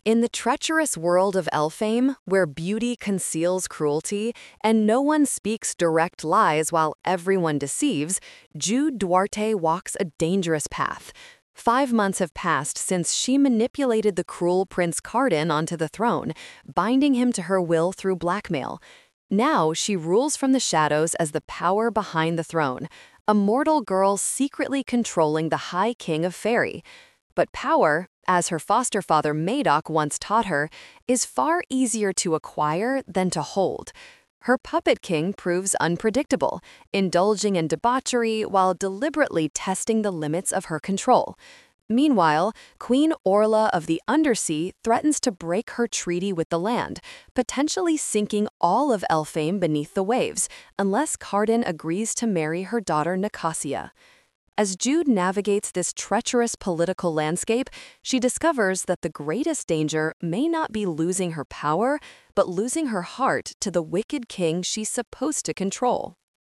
In the treacherous world of Elfame, where beauty conceals cruelty and no one speaks direct lies while everyone deceives, Jude Duarte walks a dangerous path. 5 months have passed since she manipulated the cruel Prince Cardan onto the throne, binding him to her will through blackmail. Now she rules from the shadows as the power behind the throne, a mortal girl secretly controlling the High King of Fairy. But power, as her foster father Madoc once taught her, is far easier to acquire than to hold. Her puppet king proves unpredictable, indulging in debauchery while deliberately testing the limits of her control. Meanwhile, Queen Orla of the Undersea threatens to break her treaty with the land, potentially sinking all of Elfame beneath the waves, unless Cardan agrees to marry her daughter Nicasia. As Jude navigates this treacherous political landscape, she discovers that the greatest danger may not be losing her power, but losing her heart to the wicked king she's supposed to control.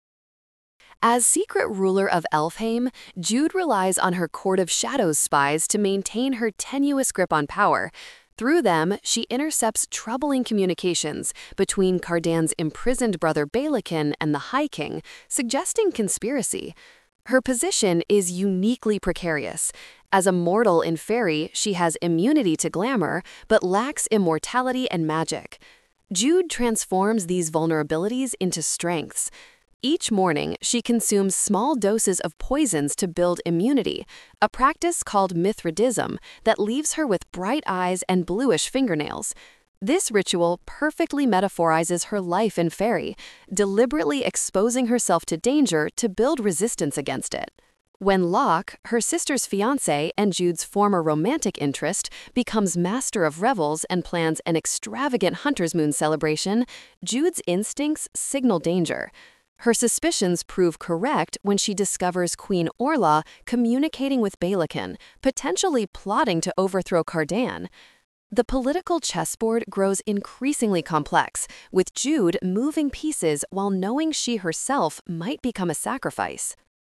As secret ruler of Elfhame, Jude relies on her Court of Shadows spies to maintain her tenuous grip on power. Through them, she intercepts troubling communications between Cardan's imprisoned brother Balakin and the High King, suggesting conspiracy. Her position is uniquely precarious. As a mortal in Fairy, she has immunity to glamour, but lacks immortality and magic. Jude transforms these vulnerabilities into strengths. Each morning, she consumes small doses of poisons to build immunity, a practice called Mithridism that leaves her with bright eyes and bluish fingernails. This ritual perfectly metaphorizes her life in Fairy, deliberately exposing herself to danger to build resistance against it. When Locke, her sister's fiancé and Jude's former romantic interest, becomes master of revels and plans an extravagant Hunter's Moon celebration, Jude's instincts signal danger. Her suspicions prove correct when she discovers Queen Orla communicating with Balakin, potentially plotting to overthrow Cardan. The political chessboard grows increasingly complex, with Jude moving pieces while knowing she herself might become a sacrifice.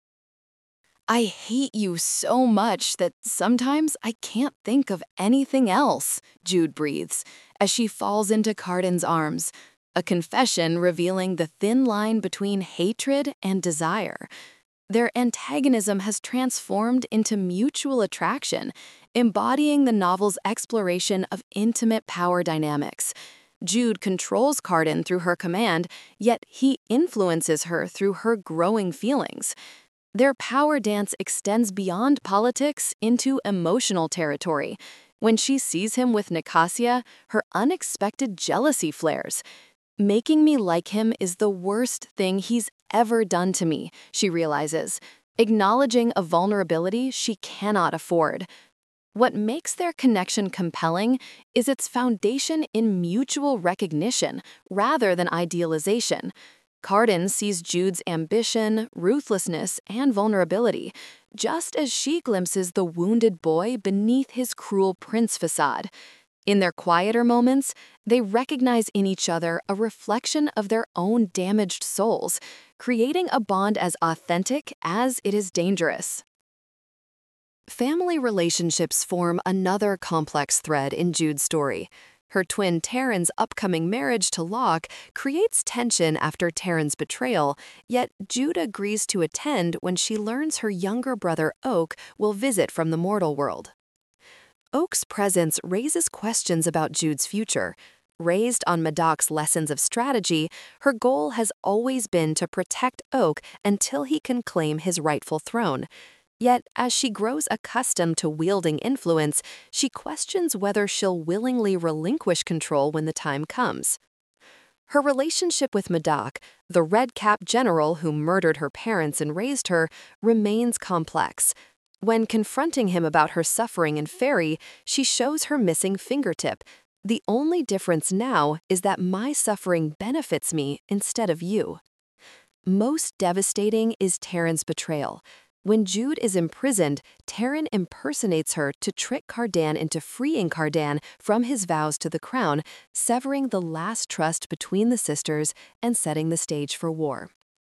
I hate you so much that sometimes I can't think of anything else, Jude breathes, as she falls into Cardan's arms, a confession revealing the thin line between hatred and desire. Their antagonism has transformed into mutual attraction, embodying the novel's exploration of intimate power dynamics. Jude controls Cardan through her command, yet he influences her through her growing feelings. Their power dance extends beyond politics into emotional territory. When she sees him with Nicasia, her unexpected jealousy flares. Making me like him is the worst thing he's ever done to me, she realizes, acknowledging a vulnerability she cannot afford. What makes their connection compelling is its foundation in mutual recognition rather than idealization. Cardan sees Jude's ambition, ruthlessness, and vulnerability, just as she glimpses the wounded boy beneath his cruel prince facade. In their quieter moments, they recognize in each other a reflection of their own damaged souls, creating a bond as authentic as it is dangerous. Family relationships form another complex thread in Jude's story. Her twin Taryn's upcoming marriage to Locke creates tension after Taryn's betrayal, yet Jude agrees to attend when she learns her younger brother Oak will visit from the mortal world. Oak's presence raises questions about Jude's future. Raised on Madoc's lessons of strategy, her goal has always been to protect Oak until he can claim his rightful throne. Yet, as she grows accustomed to wielding influence, she questions whether she'll willingly relinquish control when the time comes. Her relationship with Madoc, the red-cap general who murdered her parents and raised her, remains complex. When confronting him about her suffering in Fairy, she shows her missing fingertip. The only difference now is that my suffering benefits me instead of you. Most devastating is Taryn's betrayal. When Jude is imprisoned, Taryn impersonates her to trick Cardan into freeing Cardan from his vows to the crown, severing the last trust between the sisters and setting the stage for war.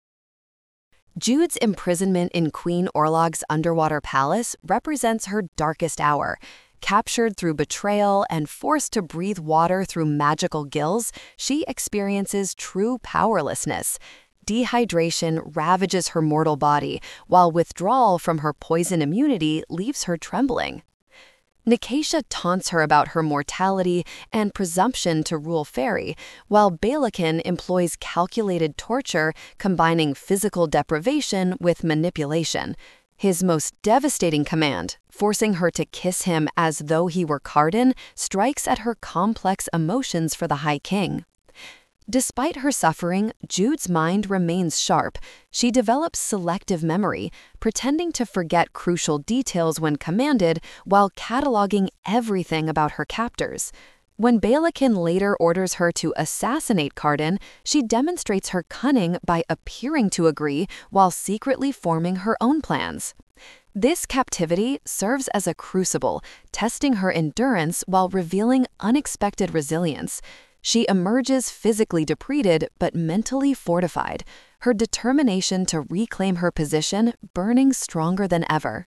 Jude's imprisonment in Queen Orlog's underwater palace represents her darkest hour. Captured through betrayal and forced to breathe water through magical gills, she experiences true powerlessness. Dehydration ravages her mortal body, while withdrawal from her poison immunity leaves her trembling. Nicatia taunts her about her mortality and presumption to rule Fairy, while Balakin employs calculated torture, combining physical deprivation with manipulation. His most devastating command, forcing her to kiss him as though he were Cardan, strikes at her complex emotions for the High King. Despite her suffering, Jude's mind remains sharp. She develops selective memory, pretending to forget crucial details when commanded, while cataloging everything about her captors. When Balakin later orders her to assassinate Cardan, she demonstrates her cunning by appearing to agree while secretly forming her own plans. This captivity serves as a crucible, testing her endurance while revealing unexpected resilience. She emerges physically depleted but mentally fortified, her determination to reclaim her position burning stronger than ever.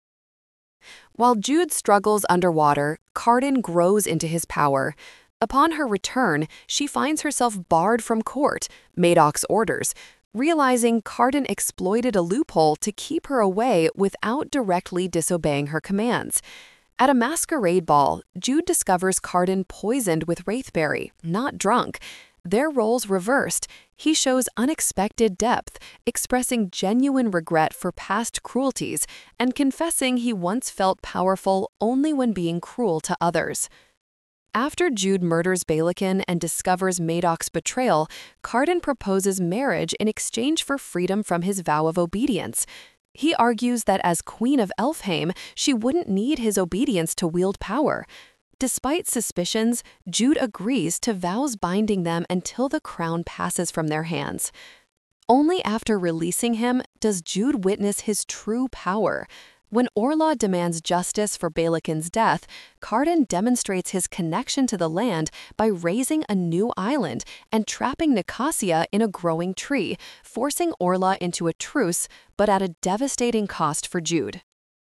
While Jude struggles underwater, Cardan grows into his power. Upon her return, she finds herself barred from court, Madoc's orders, realizing Cardan exploited a loophole to keep her away without directly disobeying her commands. At a masquerade ball, Jude discovers Cardan poisoned with wraithberry, not drunk. Their roles reversed. He shows unexpected depth, expressing genuine regret for past cruelties and confessing he once felt powerful only when being cruel to others. After Jude murders Balakin and discovers Madoc's betrayal, Cardan proposes marriage in exchange for freedom from his vow of obedience. He argues that as Queen of Elfhame, she wouldn't need his obedience to wield power. Despite suspicions, Jude agrees to vows binding them until the crown passes from their hands. Only after releasing him does Jude witness his true power. When Orla demands justice for Balakin's death, Cardan demonstrates his connection to the land by raising a new island and trapping Nicasia in a growing tree, forcing Orla into a truce, but at a devastating cost for Jude.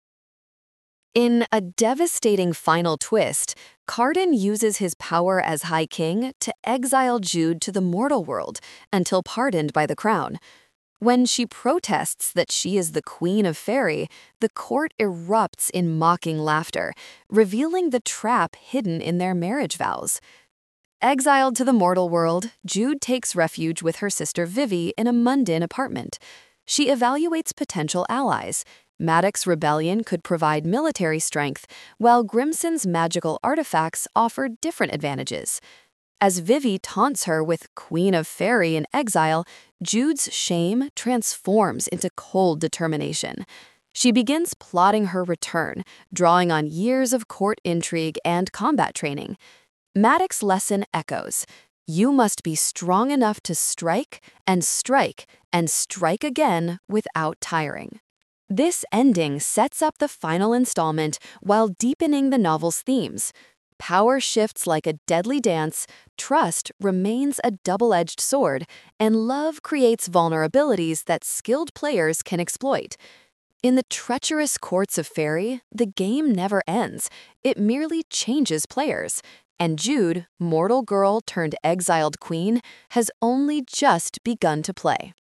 In a devastating final twist, Cardan uses his power as High King to exile Jude to the mortal world until pardoned by the crown. When she protests that she is the Queen of Fairy, the court erupts in mocking laughter, revealing the trap hidden in their marriage vows. Exiled to the mortal world, Jude takes refuge with her sister Vivi in a mundane apartment. She evaluates potential allies. Madoc's rebellion could provide military strength, while Grimson's magical artifacts offer different advantages. As Vivi taunts her with Queen of Fairy in exile, Jude's shame transforms into cold determination. She begins plotting her return, drawing on years of court intrigue and combat training. Madoc's lesson echoes: you must be strong enough to strike and strike and strike again without tiring. This ending sets up the final installment while deepening the novel's themes. Power shifts like a deadly dance, trust remains a double-edged sword, and love creates vulnerabilities that skilled players can exploit. In the treacherous courts of Fairy, the game never ends. It merely changes players. And Jude, mortal girl turned exiled queen, has only just begun to play.